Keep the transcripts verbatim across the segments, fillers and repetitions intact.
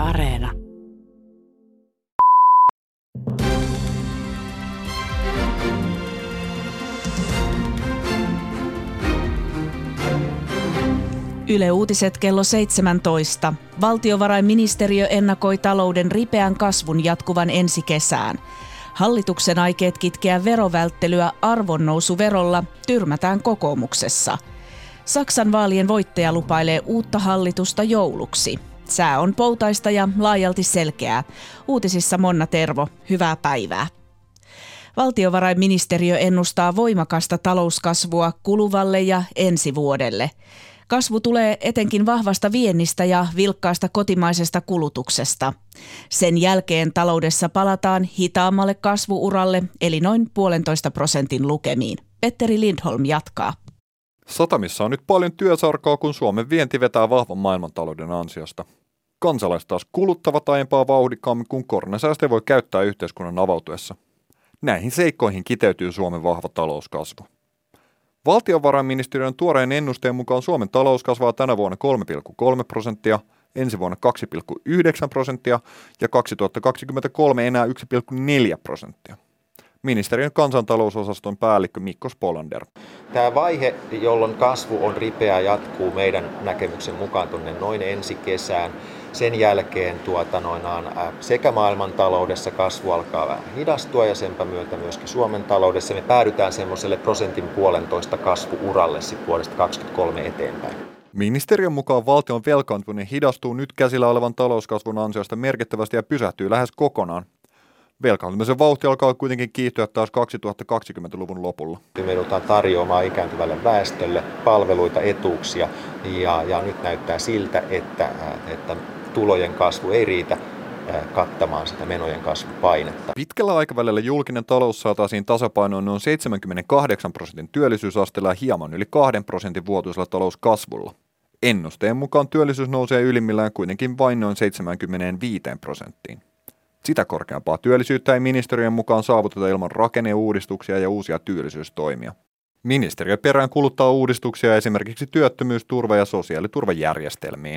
Areena. Yle Uutiset kello seitsemäntoista. Valtiovarainministeriö ennakoi talouden ripeän kasvun jatkuvan ensi kesään. Hallituksen aikeet kitkeä verovälttelyä arvonnousuverolla tyrmätään kokoomuksessa. Saksan vaalien voittaja lupailee uutta hallitusta jouluksi. Sää on poutaista ja laajalti selkeää. Uutisissa Monna Tervo, hyvää päivää. Valtiovarainministeriö ennustaa voimakasta talouskasvua kuluvalle ja ensi vuodelle. Kasvu tulee etenkin vahvasta viennistä ja vilkkaasta kotimaisesta kulutuksesta. Sen jälkeen taloudessa palataan hitaammalle kasvuuralle, eli noin puolentoista prosentin lukemiin. Petteri Lindholm jatkaa. Satamissa on nyt paljon työsarkaa, kun Suomen vienti vetää vahvan maailmantalouden ansiosta. Kansalaiset taas kuluttavat aiempaa vauhdikkaammin, kun koronasäästöjä voi käyttää yhteiskunnan avautuessa. Näihin seikkoihin kiteytyy Suomen vahva talouskasvu. Valtiovarainministeriön tuoreen ennusteen mukaan Suomen talous kasvaa tänä vuonna kolme pilkku kolme prosenttia, ensi vuonna kaksi pilkku yhdeksän prosenttia ja kaksituhattakaksikymmentäkolme enää yksi pilkku neljä prosenttia. Ministeriön kansantalousosaston päällikkö Mikko Spolander. Tämä vaihe, jolloin kasvu on ripeä, jatkuu meidän näkemyksen mukaan tuonne noin ensi kesään. Sen jälkeen tuota, noinaan, sekä maailmantaloudessa kasvu alkaa vähän hidastua ja senpä myötä myöskin Suomen taloudessa. Me päädytään semmoiselle prosentin puolentoista kasvuuralle sit vuodesta kaksikymmentäkolme eteenpäin. Ministeriön mukaan valtion velkaantuminen hidastuu nyt käsillä olevan talouskasvun ansiosta merkittävästi ja pysähtyy lähes kokonaan. Velkaantumisen vauhti alkaa kuitenkin kiihtyä taas kaksituhattakaksikymmentäluvun lopulla. Me joudutaan tarjoamaan ikääntyvälle väestölle palveluita, etuuksia ja, ja nyt näyttää siltä, että, että tulojen kasvu ei riitä kattamaan sitä menojen kasvupainetta. Pitkällä aikavälillä julkinen talous saataisiin tasapainoon noin seitsemänkymmentäkahdeksan prosentin työllisyysasteella ja hieman yli kahden prosentin vuotuisella talouskasvulla. Ennusteen mukaan työllisyys nousee ylimmillään kuitenkin vain noin seitsemänkymmentäviisi prosenttiin. Sitä korkeampaa työllisyyttä ei ministeriön mukaan saavuteta ilman rakenneuudistuksia ja uusia työllisyystoimia. Ministeriö perään kuluttaa uudistuksia esimerkiksi työttömyysturva- ja sosiaaliturvajärjestelmiin.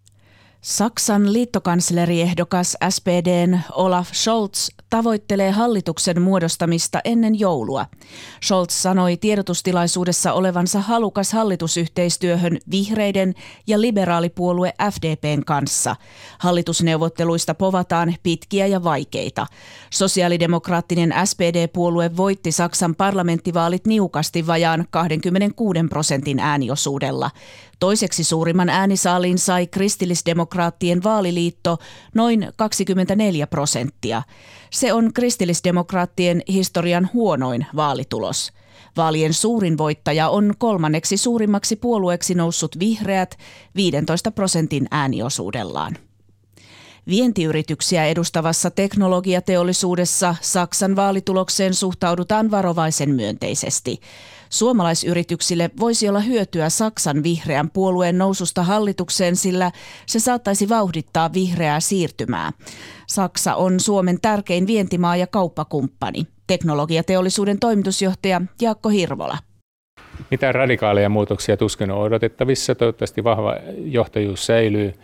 Saksan liittokansleriehdokas S P D:n Olaf Scholz tavoittelee hallituksen muodostamista ennen joulua. Scholz sanoi tiedotustilaisuudessa olevansa halukas hallitusyhteistyöhön vihreiden ja liberaalipuolue F D P:n kanssa. Hallitusneuvotteluista povataan pitkiä ja vaikeita. Sosiaalidemokraattinen S P D-puolue voitti Saksan parlamenttivaalit niukasti vajaan kaksikymmentäkuusi prosentin ääniosuudella. Toiseksi suurimman äänisaaliin sai kristillisdemokraattien vaaliliitto noin kaksikymmentäneljä prosenttia. Se on kristillisdemokraattien historian huonoin vaalitulos. Vaalien suurin voittaja on kolmanneksi suurimmaksi puolueeksi noussut vihreät viidentoista prosentin ääniosuudellaan. Vientiyrityksiä edustavassa teknologiateollisuudessa Saksan vaalitulokseen suhtaudutaan varovaisen myönteisesti. Suomalaisyrityksille voisi olla hyötyä Saksan vihreän puolueen noususta hallitukseen, sillä se saattaisi vauhdittaa vihreää siirtymää. Saksa on Suomen tärkein vientimaa ja kauppakumppani. Teknologiateollisuuden toimitusjohtaja Jaakko Hirvola. Mitään radikaaleja muutoksia tuskin on odotettavissa. Toivottavasti vahva johtajuus säilyy.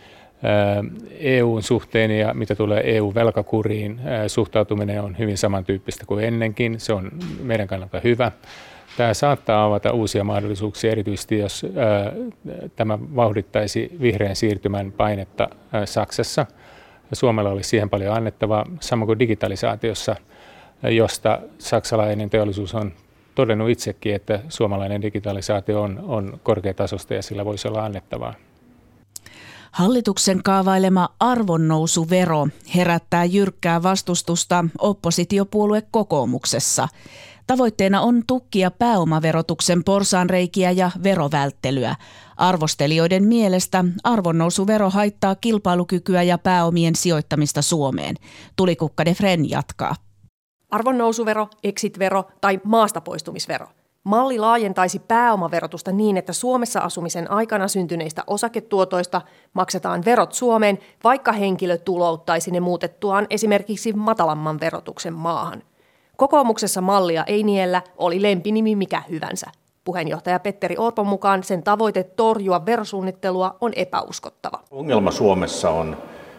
E U:n suhteen ja mitä tulee E U-velkakuriin, suhtautuminen on hyvin samantyyppistä kuin ennenkin. Se on meidän kannalta hyvä. Tämä saattaa avata uusia mahdollisuuksia, erityisesti jos ää, tämä vauhdittaisi vihreän siirtymän painetta ää, Saksassa. Suomella olisi siihen paljon annettavaa, samoin kuin digitalisaatiossa, josta saksalainen teollisuus on todennut itsekin, että suomalainen digitalisaatio on, on korkeatasosta ja sillä voisi olla annettavaa. Hallituksen kaavailema arvonnousuvero herättää jyrkkää vastustusta oppositiopuolue kokoomuksessa. Tavoitteena on tukkia pääomaverotuksen porsaanreikiä ja verovälttelyä. Arvostelijoiden mielestä arvonnousuvero haittaa kilpailukykyä ja pääomien sijoittamista Suomeen. Tulikukka de Fren jatkaa. Arvonnousuvero, exit-vero tai maastapoistumisvero. Malli laajentaisi pääomaverotusta niin, että Suomessa asumisen aikana syntyneistä osaketuotoista maksetaan verot Suomeen, vaikka henkilö tulouttaisi ne muutettuaan esimerkiksi matalamman verotuksen maahan. Kokoomuksessa mallia ei niellä, oli lempinimi mikä hyvänsä. Puheenjohtaja Petteri Orpon mukaan sen tavoite torjua verosuunnittelua on epäuskottava. Ongelma Suomessa on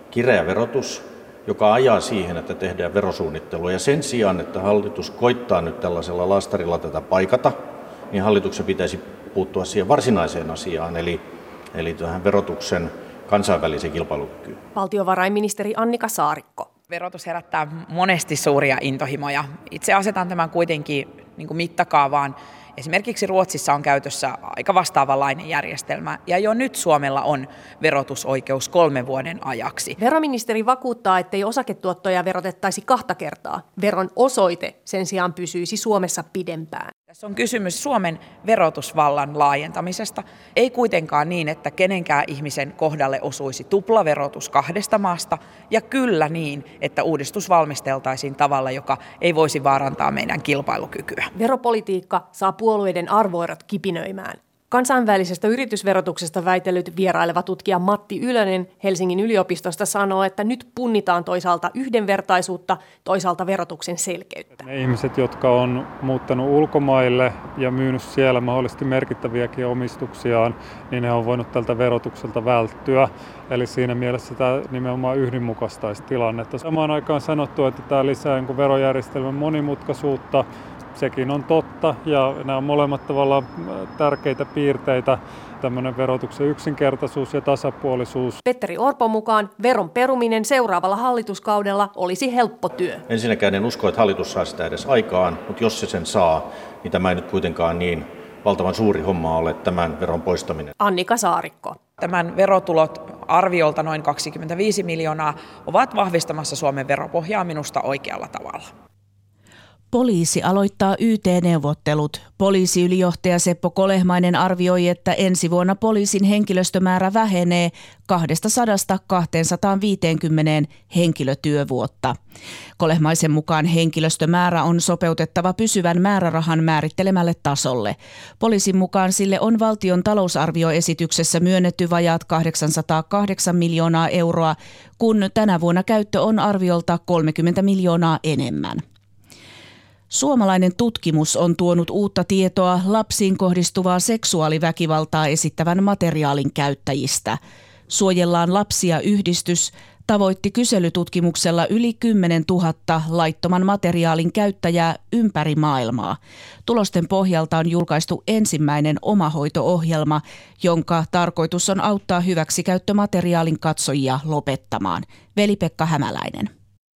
kireä verotus, joka ajaa siihen, että tehdään verosuunnittelua. Ja sen sijaan, että hallitus koittaa nyt tällaisella lastarilla tätä paikata, niin hallituksen pitäisi puuttua siihen varsinaiseen asiaan, eli, eli tähän verotuksen kansainväliseen kilpailukykyyn. Valtiovarainministeri Annika Saarikko. Verotus herättää monesti suuria intohimoja. Itse asetan tämän kuitenkin niin kuin mittakaavaan. Esimerkiksi Ruotsissa on käytössä aika vastaavanlainen järjestelmä, ja jo nyt Suomella on verotusoikeus kolmen vuoden ajaksi. Veroministeri vakuuttaa, ettei osaketuottoja verotettaisi kahta kertaa. Veron osoite sen sijaan pysyisi Suomessa pidempään. Tässä on kysymys Suomen verotusvallan laajentamisesta. Ei kuitenkaan niin, että kenenkään ihmisen kohdalle osuisi tuplaverotus kahdesta maasta, ja kyllä niin, että uudistus valmisteltaisiin tavalla, joka ei voisi vaarantaa meidän kilpailukykyä. Veropolitiikka saa puolueiden arvoerot kipinöimään. Kansainvälisestä yritysverotuksesta väitellyt vieraileva tutkija Matti Ylönen Helsingin yliopistosta sanoo, että nyt punnitaan toisaalta yhdenvertaisuutta, toisaalta verotuksen selkeyttä. Ne ihmiset, jotka on muuttanut ulkomaille ja myynyt siellä mahdollisesti merkittäviäkin omistuksiaan, niin ne on voinut tältä verotukselta välttyä. Eli siinä mielessä tämä nimenomaan yhdenmukaistaisi tilannetta. Samaan aikaan sanottu, että tämä lisää verojärjestelmän monimutkaisuutta. Sekin on totta, ja nämä on molemmat tavallaan tärkeitä piirteitä, tämmöinen verotuksen yksinkertaisuus ja tasapuolisuus. Petteri Orpon mukaan veron peruminen seuraavalla hallituskaudella olisi helppo työ. Ensinnäkään en usko, että hallitus saa sitä edes aikaan, mutta jos se sen saa, niin tämä ei nyt kuitenkaan niin valtavan suuri homma ole tämän veron poistaminen. Annika Saarikko. Tämän verotulot arviolta noin kaksikymmentäviisi miljoonaa ovat vahvistamassa Suomen veropohjaa minusta oikealla tavalla. Poliisi aloittaa Y T-neuvottelut. Poliisiylijohtaja Seppo Kolehmainen arvioi, että ensi vuonna poliisin henkilöstömäärä vähenee kaksisataa kaksisataaviisikymmentä henkilötyövuotta. Kolehmaisen mukaan henkilöstömäärä on sopeutettava pysyvän määrärahan määrittelemälle tasolle. Poliisin mukaan sille on valtion talousarvioesityksessä myönnetty vajaat kahdeksansataakahdeksan miljoonaa euroa, kun tänä vuonna käyttö on arviolta kolmekymmentä miljoonaa enemmän. Suomalainen tutkimus on tuonut uutta tietoa lapsiin kohdistuvaa seksuaaliväkivaltaa esittävän materiaalin käyttäjistä. Suojellaan lapsia -yhdistys tavoitti kyselytutkimuksella yli kymmenen tuhatta laittoman materiaalin käyttäjää ympäri maailmaa. Tulosten pohjalta on julkaistu ensimmäinen omahoito-ohjelma, jonka tarkoitus on auttaa hyväksikäyttömateriaalin katsojia lopettamaan. Veli-Pekka Hämäläinen.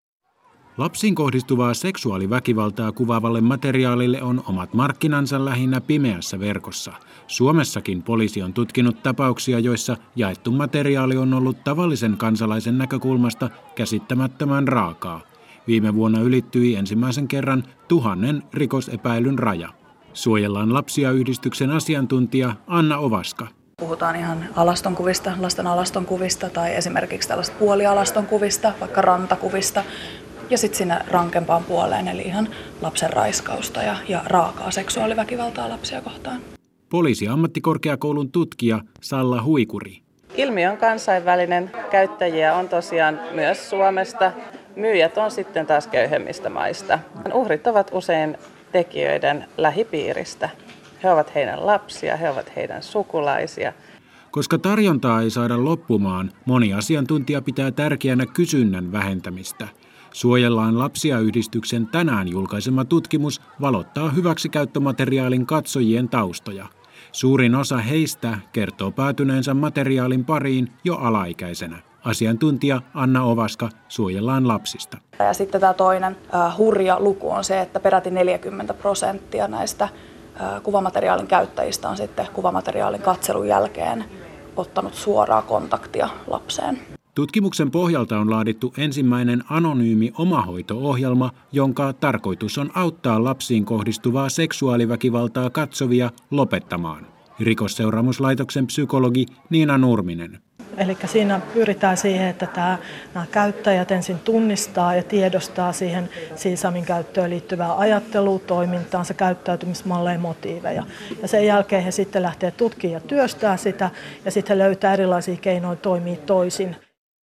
Lapsiin kohdistuvaa seksuaaliväkivaltaa kuvaavalle materiaalille on omat markkinansa lähinnä pimeässä verkossa. Suomessakin poliisi on tutkinut tapauksia, joissa jaettu materiaali on ollut tavallisen kansalaisen näkökulmasta käsittämättömän raakaa. Viime vuonna ylittyi ensimmäisen kerran tuhannen rikosepäilyn raja. Suojellaan lapsia -yhdistyksen asiantuntija Anna Ovaska. Puhutaan ihan alastonkuvista, lasten alastonkuvista tai esimerkiksi tällaista puolialastonkuvista, vaikka rantakuvista. Ja sitten sinne rankempaan puoleen, eli ihan lapsen raiskausta ja, ja raakaa seksuaaliväkivaltaa lapsia kohtaan. Poliisiammattikorkeakoulun tutkija Salla Huikuri. Ilmiö on kansainvälinen, käyttäjiä on tosiaan myös Suomesta, myyjät on sitten taas köyhemmistä maista. Uhrit ovat usein tekijöiden lähipiiristä. He ovat heidän lapsia, he ovat heidän sukulaisia. Koska tarjontaa ei saada loppumaan, moni asiantuntija pitää tärkeänä kysynnän vähentämistä. Suojellaan lapsia -yhdistyksen tänään julkaisema tutkimus valottaa hyväksikäyttömateriaalin katsojien taustoja. Suurin osa heistä kertoo päätyneensä materiaalin pariin jo alaikäisenä. Asiantuntija Anna Ovaska, Suojellaan lapsista. Ja sitten tämä toinen äh, hurja luku on se, että peräti neljäkymmentä prosenttia näistä äh, kuvamateriaalin käyttäjistä on sitten kuvamateriaalin katselun jälkeen ottanut suoraa kontaktia lapseen. Tutkimuksen pohjalta on laadittu ensimmäinen anonyymi omahoito-ohjelma, jonka tarkoitus on auttaa lapsiin kohdistuvaa seksuaaliväkivaltaa katsovia lopettamaan. Rikosseuraamuslaitoksen psykologi Niina Nurminen. Eli siinä pyritään siihen, että tämä, nämä käyttäjät ensin tunnistaa ja tiedostaa siihen siisamin käyttöön liittyvää ajattelua, toimintaansa, käyttäytymismalleja, motiiveja. Ja sen jälkeen he sitten lähtee tutkimaan ja työstää sitä ja sitten he löytää erilaisia keinoja toimia toisin.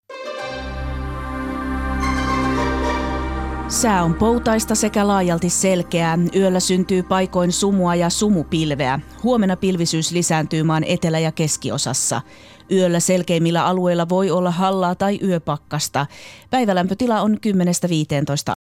Sää on poutaista sekä laajalti selkeää. Yöllä syntyy paikoin sumua ja sumupilveä. Huomenna pilvisyys lisääntyy maan etelä- ja keskiosassa. Yöllä selkeimmillä alueilla voi olla hallaa tai yöpakkasta. Päivälämpötila on kymmenestä viiteentoista